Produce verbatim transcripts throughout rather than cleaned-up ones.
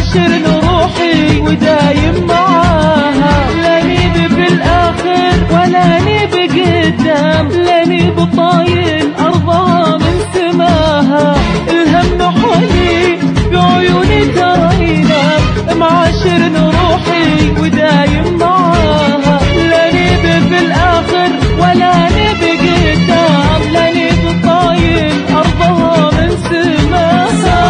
معاشر روحي ودايم معاها، لا نيب بالاخر ولا نيب قدام، لا نيب طايل ارضها من سماها. الهم حولي بعيوني ترى ينام، معاشر روحي ودايم معاها، لا نيب بالاخر ولا نيب قدام، لا نيب طايل ارضها من سماها.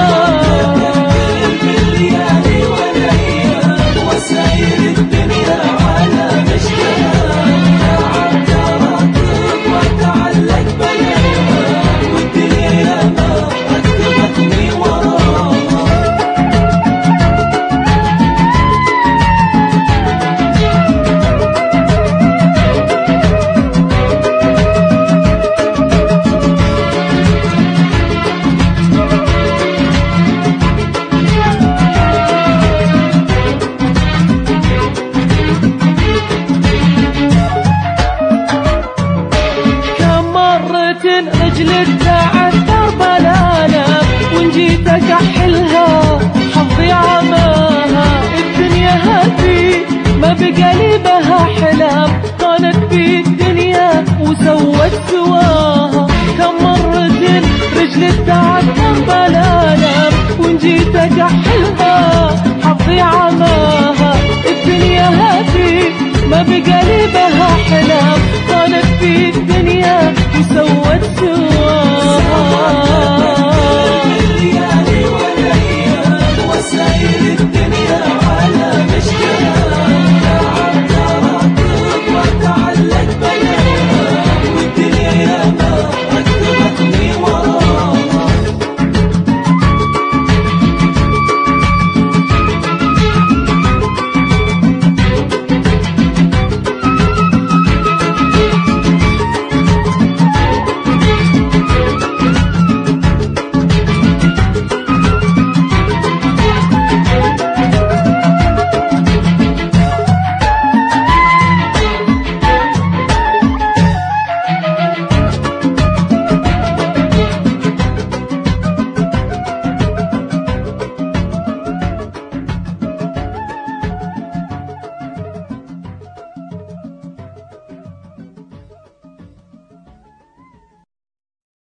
رجلك تعثر بلانا وان جيت اكحلها حظي عماها. الدنيا هذي ما بقى لي بها حلام، كانت في الدنيا وسوت سواها. كم مرة رجلك تعثر بلانا وان جيت اكحلها حظي عماها. الدنيا هذي ما بقى لي